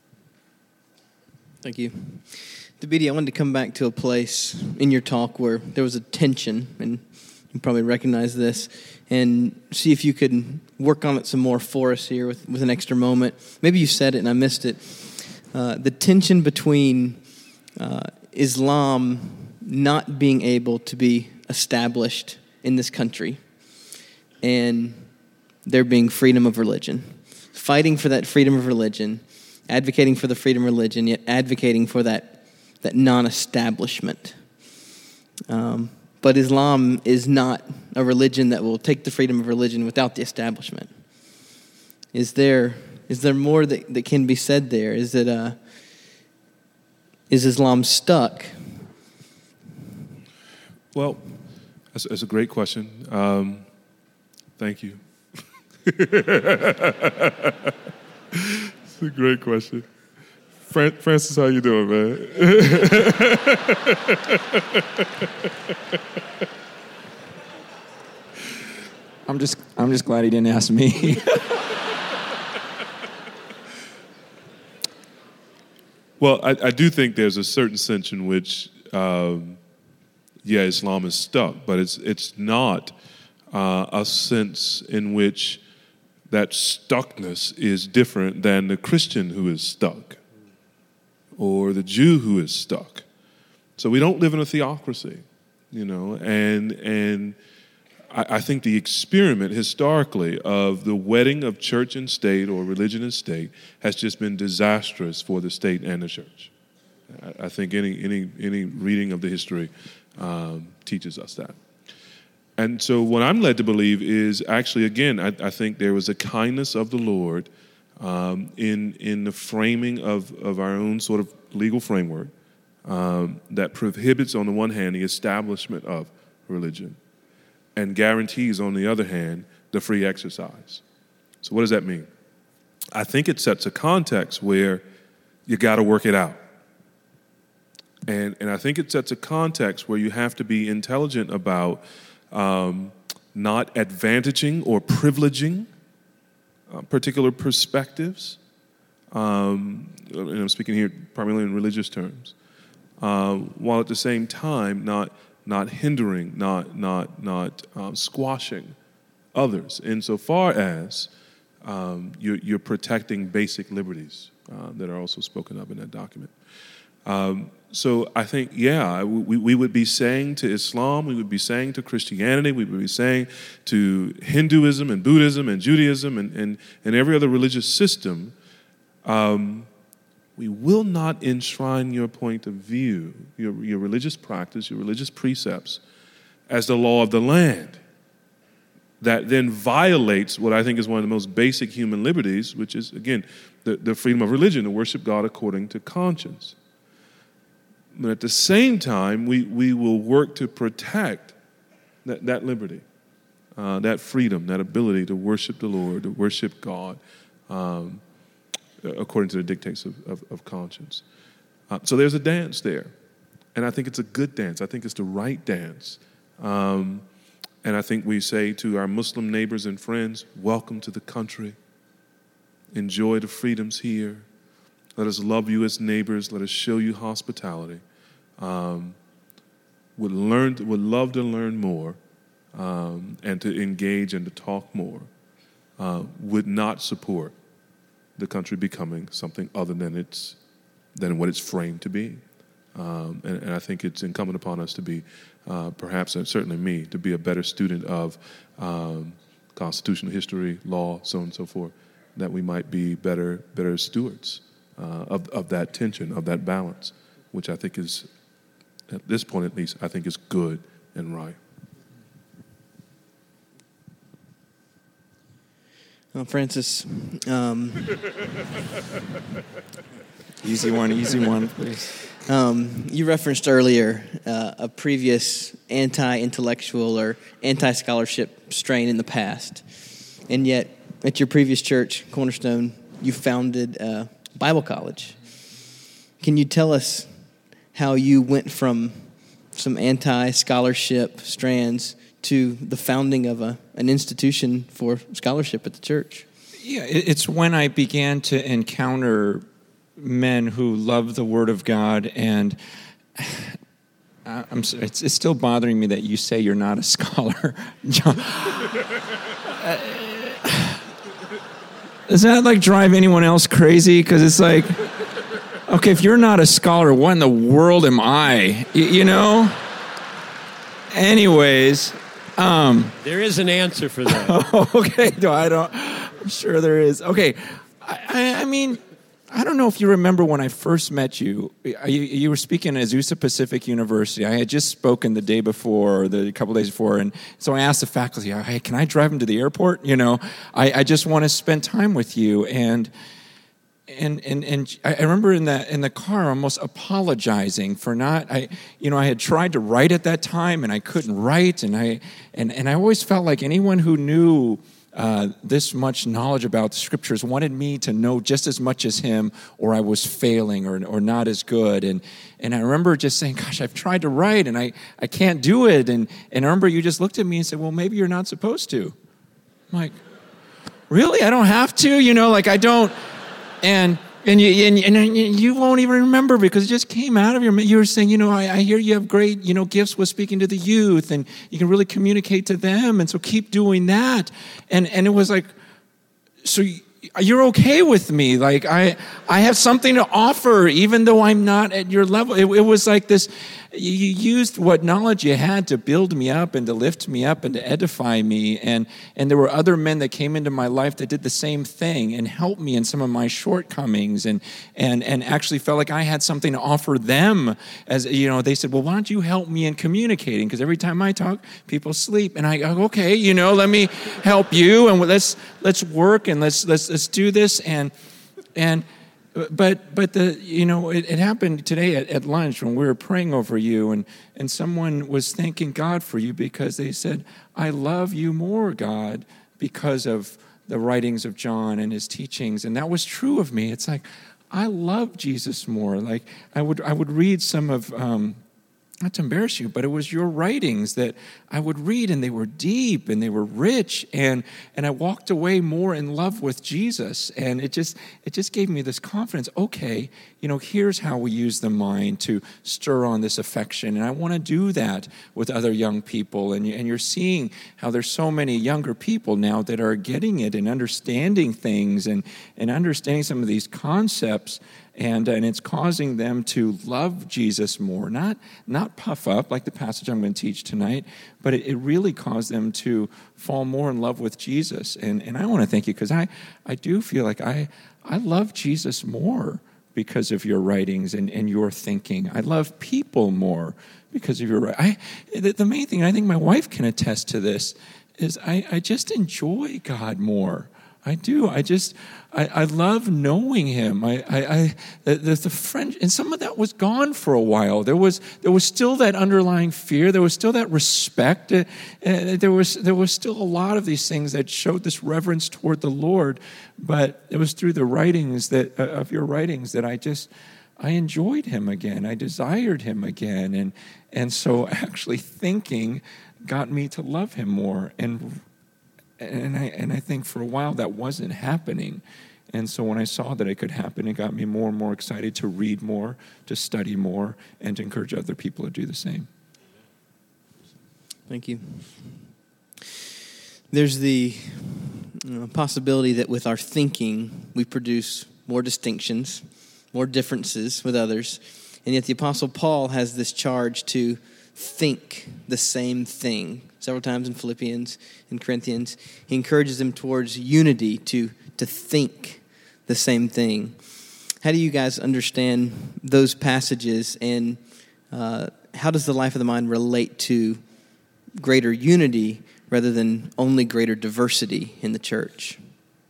Thank you. Davidi, I wanted to come back to a place in your talk where there was a tension, and you probably recognize this, and see if you could work on it some more for us here with, with an extra moment. Maybe you said it and I missed it. Uh, the tension between uh, Islam not being able to be established in this country and there being freedom of religion. Fighting for that freedom of religion, advocating for the freedom of religion, yet advocating for that, that non-establishment. Um, but Islam is not a religion that will take the freedom of religion without the establishment. Is there is there more that, that can be said there? Is it uh, is Islam stuck? Well, that's, that's a great question. Um, thank you. It's a great question. Fran- Francis, how you doing, man? I'm just I'm just glad he didn't ask me. Well, I, I do think there's a certain sense in which, um, yeah, Islam is stuck, but it's it's not uh, a sense in which that stuckness is different than the Christian who is stuck or the Jew who is stuck. So we don't live in a theocracy, you know, and and I, I think the experiment historically of the wedding of church and state or religion and state has just been disastrous for the state and the church. I, I think any any any reading of the history um, teaches us that. And so what I'm led to believe is actually, again, I, I think there was a kindness of the Lord um, in in the framing of, of our own sort of legal framework um, that prohibits, on the one hand, the establishment of religion and guarantees, on the other hand, the free exercise. So what does that mean? I think it sets a context where you got to work it out. And, and I think it sets a context where you have to be intelligent about um, not advantaging or privileging uh, particular perspectives. Um, and I'm speaking here primarily in religious terms. Um, while at the same time not not hindering, not not not um, squashing others, insofar as um, you're, you're protecting basic liberties uh, that are also spoken of in that document. Um, so I think, yeah, we, we would be saying to Islam, we would be saying to Christianity, we would be saying to Hinduism and Buddhism and Judaism and, and, and every other religious system, um, we will not enshrine your point of view, your, your religious practice, your religious precepts, as the law of the land. That then violates what I think is one of the most basic human liberties, which is, again, the, the freedom of religion, to worship God according to conscience. But at the same time, we, we will work to protect that, that liberty, uh, that freedom, that ability to worship the Lord, to worship God, um, according to the dictates of, of, of conscience. Uh, so there's a dance there. And I think it's a good dance. I think it's the right dance. Um, and I think we say to our Muslim neighbors and friends, welcome to the country. Enjoy the freedoms here. Let us love you as neighbors. Let us show you hospitality. Um, would learn, would love to learn more um, and to engage and to talk more. Uh, would not support the country becoming something other than its than what it's framed to be. Um, and, and I think it's incumbent upon us to be, uh, perhaps, and certainly me, to be a better student of um, constitutional history, law, so on and so forth, that we might be better better stewards uh, of, of that tension, of that balance, which I think is, at this point at least, I think is good and right. Well, Francis, um, Easy one, easy one, please. um, you referenced earlier uh, a previous anti-intellectual or anti-scholarship strain in the past. And yet, at your previous church, Cornerstone, you founded a Bible college. Can you tell us how you went from some anti-scholarship strands to the founding of a, an institution for scholarship at the church? Yeah, it's when I began to encounter men who love the Word of God, and I'm, it's, it's still bothering me that you say you're not a scholar. John, uh, does that like drive anyone else crazy? Because it's like, okay, if you're not a scholar, what in the world am I? You, you know? Anyways. Um, there is an answer for that. Okay, no, I don't. I'm sure there is. Okay, I, I, I mean, I don't know if you remember when I first met you. You, you were speaking at Azusa Pacific University. I had just spoken the day before, or the couple days before, and so I asked the faculty, "Hey, can I drive him to the airport? You know, I, I just want to spend time with you." And And and and I remember in the in the car almost apologizing for not I you know I had tried to write at that time and I couldn't write, and I and, and I always felt like anyone who knew uh, this much knowledge about the scriptures wanted me to know just as much as him, or I was failing or or not as good. And and I remember just saying, "Gosh, I've tried to write and I, I can't do it." And and I remember you just looked at me and said, "Well, maybe you're not supposed to." I'm like, "Really? I don't have to? You know, like I don't." And and you and, and you won't even remember because it just came out of your. You were saying, you know, I, I hear you have great, you know, gifts with speaking to the youth, and you can really communicate to them, and so keep doing that. And and it was like, so you're okay with me? Like I I have something to offer, even though I'm not at your level. It, it was like this. you used what knowledge you had to build me up and to lift me up and to edify me. And, and there were other men that came into my life that did the same thing and helped me in some of my shortcomings and, and, and actually felt like I had something to offer them. As you know, they said, well, why don't you help me in communicating? Because every time I talk, people sleep. And I go, okay, you know, let me help you and let's let's work and let's let's let's do this. And and But but the you know it, it happened today at, at lunch when we were praying over you, and, and someone was thanking God for you because they said, I love you more, God, because of the writings of John and his teachings. And that was true of me. It's like, I love Jesus more. Like I would I would read some of um, not to embarrass you, but it was your writings that I would read, and they were deep and they were rich, and and I walked away more in love with Jesus, and it just it just gave me this confidence. Okay, you know, here's how we use the mind to stir on this affection, and I want to do that with other young people, and and you're seeing how there's so many younger people now that are getting it and understanding things and and understanding some of these concepts. And, and it's causing them to love Jesus more, not not puff up like the passage I'm going to teach tonight, but it, it really caused them to fall more in love with Jesus. And, and I want to thank you because I, I do feel like I, I love Jesus more because of your writings and, and your thinking. I love people more because of your writings. The, the main thing, I think my wife can attest to this, is I, I just enjoy God more. I do. I just, I, I love knowing him. I, I, I the, the friend, and some of that was gone for a while. There was, there was still that underlying fear. There was still that respect. Uh, uh, there was, there was still a lot of these things that showed this reverence toward the Lord. But it was through the writings that uh, of your writings that I just, I enjoyed him again. I desired him again, and and so actually thinking got me to love him more. And. And I and I think for a while that wasn't happening. And so when I saw that it could happen, it got me more and more excited to read more, to study more, and to encourage other people to do the same. Thank you. There's the uh, possibility that with our thinking, we produce more distinctions, more differences with others. And yet the Apostle Paul has this charge to think the same thing. Several times in Philippians and Corinthians, he encourages them towards unity, to, to think the same thing. How do you guys understand those passages, and uh, how does the life of the mind relate to greater unity rather than only greater diversity in the church?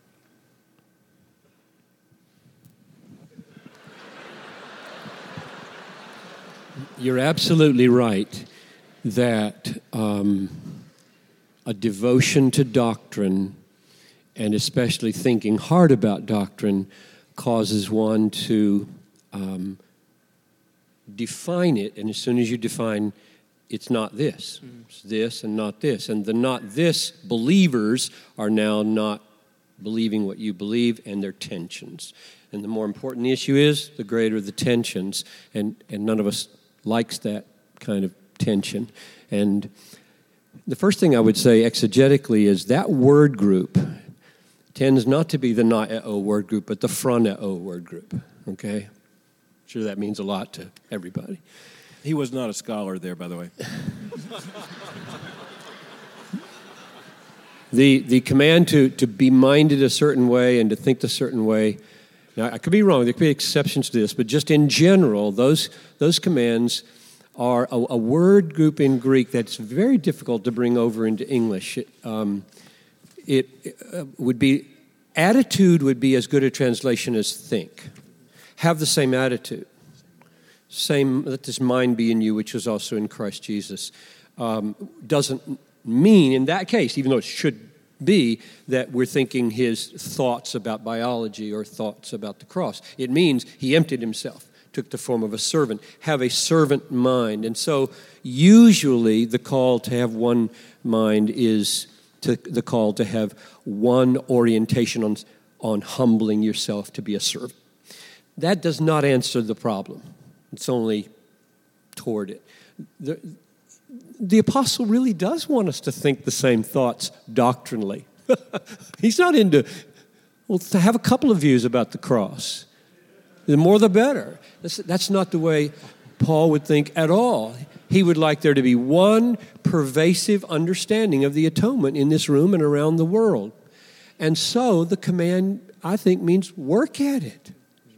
You're absolutely right that um, a devotion to doctrine, and especially thinking hard about doctrine, causes one to um, define it. And as soon as you define, it's not this, it's this and not this. And the not this believers are now not believing what you believe, and their tensions. And the more important the issue is, the greater the tensions. And, and none of us likes that kind of tension. And the first thing I would say exegetically is that word group tends not to be the not-e-o word group, but the phroneo word group, okay? I'm sure that means a lot to everybody. He was not a scholar there, by the way. the the command to, to be minded a certain way and to think a certain way, now I could be wrong, there could be exceptions to this, but just in general, those those commands are a, a word group in Greek that's very difficult to bring over into English. It, um, it uh, would be, attitude would be as good a translation as think. Have the same attitude. Same, let this mind be in you, which was also in Christ Jesus. Um, doesn't mean, in that case, even though it should be, that we're thinking his thoughts about biology or thoughts about the cross. It means he emptied himself, took the form of a servant, have a servant mind. And so usually the call to have one mind is to the call to have one orientation on, on humbling yourself to be a servant. That does not answer the problem. It's only toward it. The, the apostle really does want us to think the same thoughts doctrinally. He's not into, well, to have a couple of views about the cross. The more the better. That's, that's not the way Paul would think at all. He would like there to be one pervasive understanding of the atonement in this room and around the world. And so the command, I think, means work at it.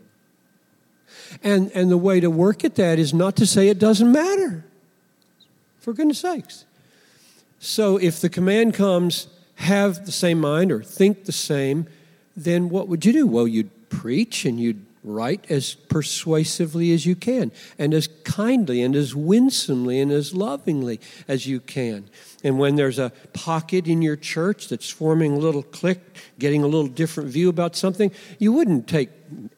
And, and the way to work at that is not to say it doesn't matter. For goodness sakes. So if the command comes, have the same mind or think the same, then what would you do? Well, you'd preach and you'd write as persuasively as you can, and as kindly and as winsomely and as lovingly as you can. And when there's a pocket in your church that's forming a little clique, getting a little different view about something, you wouldn't take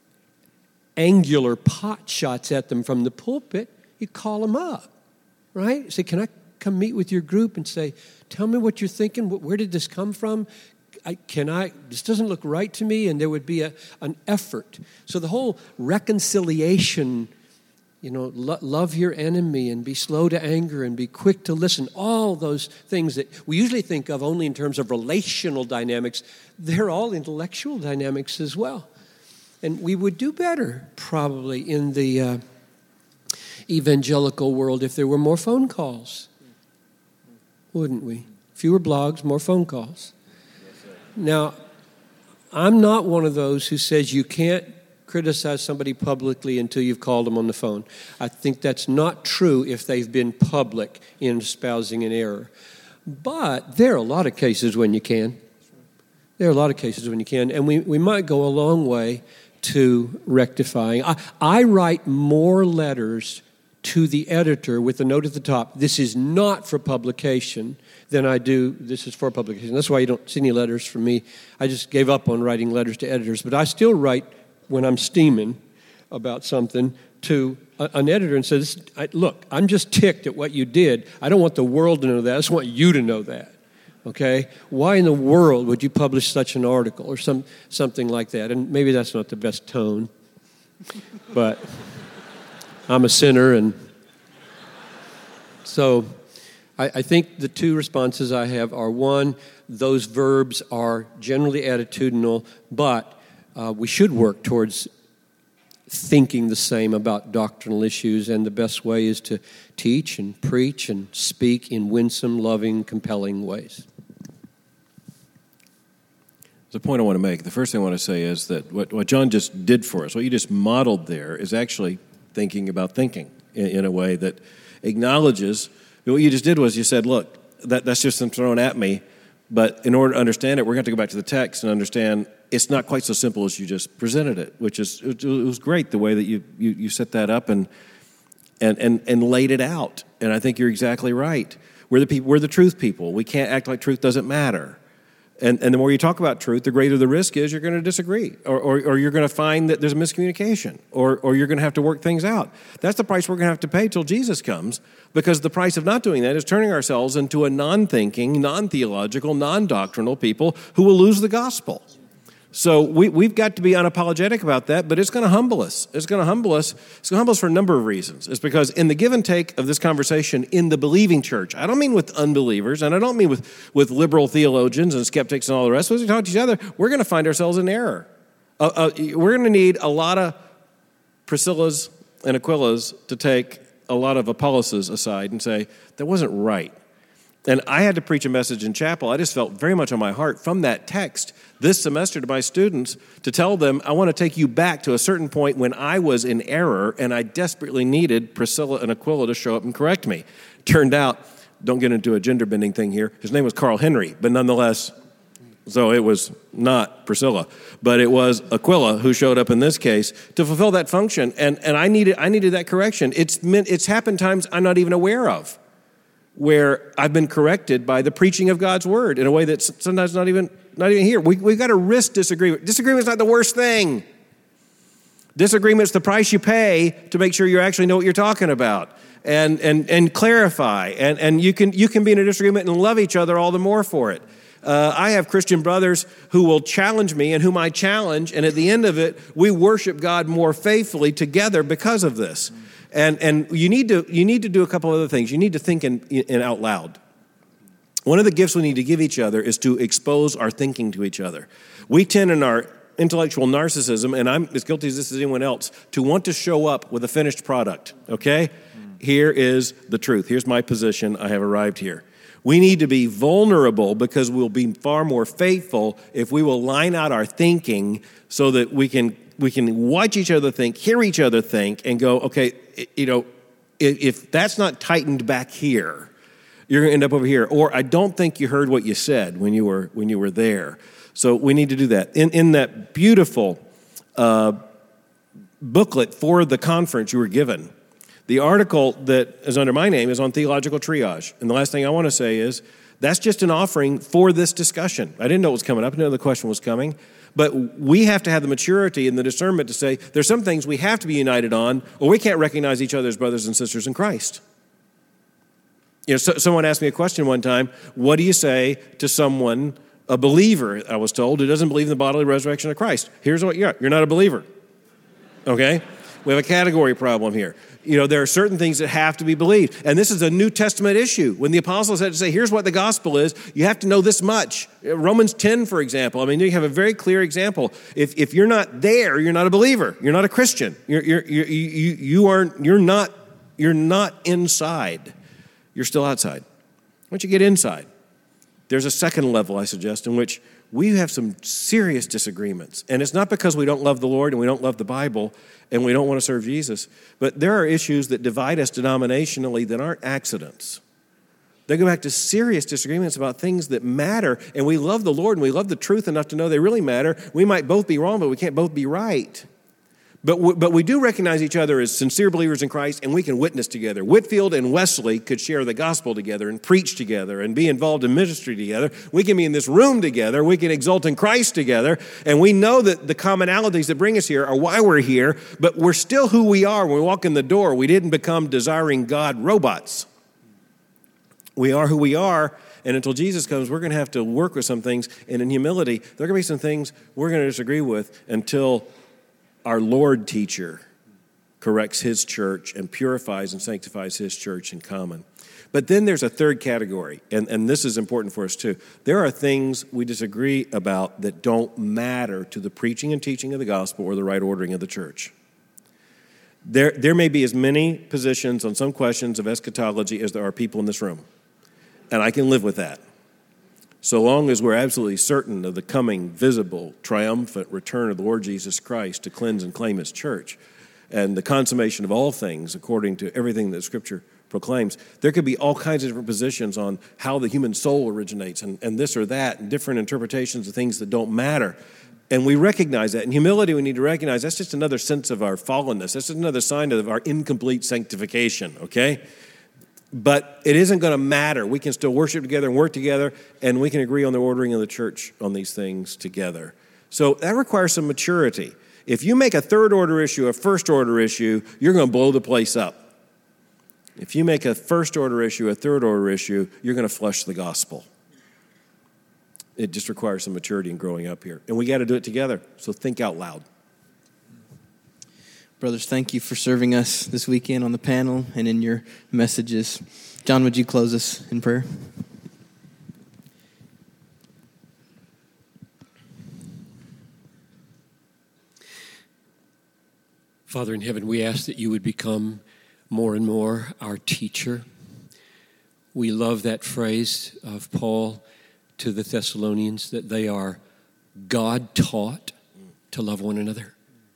angular pot shots at them from the pulpit. You call them up, right? Say, can I come meet with your group and say, tell me what you're thinking. Where did this come from? I, can I, this doesn't look right to me, and there would be a, an effort. So the whole reconciliation, you know, lo- love your enemy and be slow to anger and be quick to listen, all those things that we usually think of only in terms of relational dynamics, they're all intellectual dynamics as well. And we would do better probably in the uh, evangelical world if there were more phone calls, wouldn't we? Fewer blogs, more phone calls. Now, I'm not one of those who says you can't criticize somebody publicly until you've called them on the phone. I think that's not true if they've been public in espousing an error. But there are a lot of cases when you can. There are a lot of cases when you can, and we, we might go a long way to rectifying. I, I write more letters to the editor with a note at the top, this is not for publication, than I do, this is for publication. That's why you don't see any letters from me. I just gave up on writing letters to editors, but I still write when I'm steaming about something to a, an editor and says, look, I'm just ticked at what you did. I don't want the world to know that. I just want you to know that, okay? Why in the world would you publish such an article or some something like that? And maybe that's not the best tone, but I'm a sinner, and so I, I think the two responses I have are, one, those verbs are generally attitudinal, but uh, we should work towards thinking the same about doctrinal issues, and the best way is to teach and preach and speak in winsome, loving, compelling ways. The point I want to make, the first thing I want to say is that what, what John just did for us, what you just modeled there, is actually thinking about thinking in, in a way that acknowledges, what you just did was you said, look, that, that's just thrown at me, but in order to understand it, we're going to have to go back to the text and understand it's not quite so simple as you just presented it, which is, it was great the way that you, you, you set that up and, and, and, and laid it out. And I think you're exactly right. We're the people, we're the truth people. We can't act like truth doesn't matter. And, and the more you talk about truth, the greater the risk is you're going to disagree, or, or, or you're going to find that there's a miscommunication, or, or you're going to have to work things out. That's the price we're going to have to pay till Jesus comes, because the price of not doing that is turning ourselves into a non-thinking, non-theological, non-doctrinal people who will lose the gospel. So we, we've got to be unapologetic about that, but it's going to humble us. It's going to humble us. It's going to humble us for a number of reasons. It's because in the give and take of this conversation in the believing church, I don't mean with unbelievers, and I don't mean with, with liberal theologians and skeptics and all the rest. As we talk to each other, we're going to find ourselves in error. Uh, uh, we're going to need a lot of Priscillas and Aquilas to take a lot of Apolloses aside and say, that wasn't right. And I had to preach a message in chapel. I just felt very much on my heart from that text this semester to my students to tell them, I want to take you back to a certain point when I was in error and I desperately needed Priscilla and Aquila to show up and correct me. Turned out, don't get into a gender bending thing here, his name was Carl Henry, but nonetheless, so it was not Priscilla, but it was Aquila who showed up in this case to fulfill that function. And, and I needed I needed that correction. It's meant, it's happened times I'm not even aware of, where I've been corrected by the preaching of God's word in a way that's sometimes not even not even here. We, we've got to risk disagreement. Disagreement's not the worst thing. Disagreement's the price you pay to make sure you actually know what you're talking about and and and clarify. And and you can you can be in a disagreement and love each other all the more for it. Uh, I have Christian brothers who will challenge me and whom I challenge, and at the end of it, we worship God more faithfully together because of this. And and you need to you need to do a couple other things. You need to think in, in out loud. One of the gifts we need to give each other is to expose our thinking to each other. We tend in our intellectual narcissism, and I'm as guilty as this as anyone else, to want to show up with a finished product, okay? Mm. Here is the truth. Here's my position. I have arrived here. We need to be vulnerable because we'll be far more faithful if we will line out our thinking so that we can we can watch each other think, hear each other think, and go, okay, you know, if, if that's not tightened back here, you're going to end up over here. Or I don't think you heard what you said when you were when you were there. So we need to do that. In in that beautiful uh, booklet for the conference you were given, the article that is under my name is on theological triage. And the last thing I want to say is that's just an offering for this discussion. I didn't know it was coming up. I didn't know the question was coming. But we have to have the maturity and the discernment to say there's some things we have to be united on, or we can't recognize each other as brothers and sisters in Christ. You know, so, someone asked me a question one time, what do you say to someone, a believer, I was told, who doesn't believe in the bodily resurrection of Christ? Here's what you're, you're not a believer, okay? We have a category problem here. You know, there are certain things that have to be believed. And this is a New Testament issue. When the apostles had to say, here's what the gospel is, you have to know this much. Romans ten, for example. I mean, you have a very clear example. If if you're not there, you're not a believer. You're not a Christian. You're, you're, you you you aren't, you're not, you're not inside. You're still outside. Once you get inside, there's a second level, I suggest, in which we have some serious disagreements. And it's not because we don't love the Lord and we don't love the Bible and we don't want to serve Jesus, but there are issues that divide us denominationally that aren't accidents. They go back to serious disagreements about things that matter, and we love the Lord and we love the truth enough to know they really matter. We might both be wrong, but we can't both be right. But we, but we do recognize each other as sincere believers in Christ, and we can witness together. Whitefield and Wesley could share the gospel together and preach together and be involved in ministry together. We can be in this room together. We can exult in Christ together. And we know that the commonalities that bring us here are why we're here, but we're still who we are when we walk in the door. We didn't become desiring God robots. We are who we are, and until Jesus comes, we're going to have to work with some things. And in humility, there are going to be some things we're going to disagree with until our Lord teacher corrects his church and purifies and sanctifies his church in common. But then there's a third category, and, and this is important for us too. There are things we disagree about that don't matter to the preaching and teaching of the gospel or the right ordering of the church. There, there may be as many positions on some questions of eschatology as there are people in this room, and I can live with that. So long as we're absolutely certain of the coming, visible, triumphant return of the Lord Jesus Christ to cleanse and claim his church and the consummation of all things according to everything that Scripture proclaims, there could be all kinds of different positions on how the human soul originates and, and this or that and different interpretations of things that don't matter. And we recognize that. In humility, we need to recognize that's just another sense of our fallenness. That's just another sign of our incomplete sanctification, okay? But it isn't going to matter. We can still worship together and work together, and we can agree on the ordering of the church on these things together. So that requires some maturity. If you make a third-order issue a first-order issue, you're going to blow the place up. If you make a first-order issue a third-order issue, you're going to flush the gospel. It just requires some maturity and growing up here. And we got to do it together, so think out loud. Brothers, thank you for serving us this weekend on the panel and in your messages. John, would you close us in prayer? Father in heaven, we ask that you would become more and more our teacher. We love that phrase of Paul to the Thessalonians, that they are God-taught to love one another.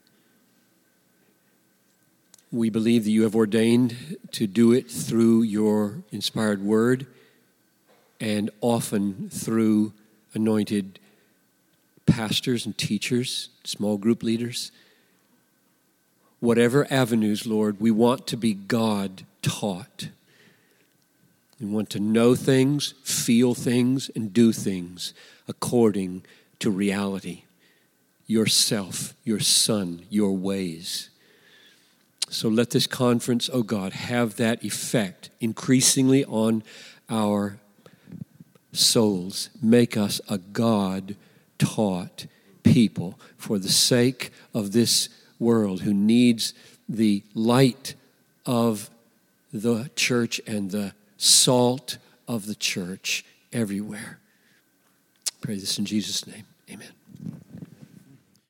We believe that you have ordained to do it through your inspired word and often through anointed pastors and teachers, small group leaders. Whatever avenues, Lord, we want to be God-taught. We want to know things, feel things, and do things according to reality, yourself, your Son, your ways. So let this conference, oh God, have that effect increasingly on our souls. Make us a God-taught people for the sake of this world who needs the light of the church and the salt of the church everywhere. Pray this in Jesus' name. Amen.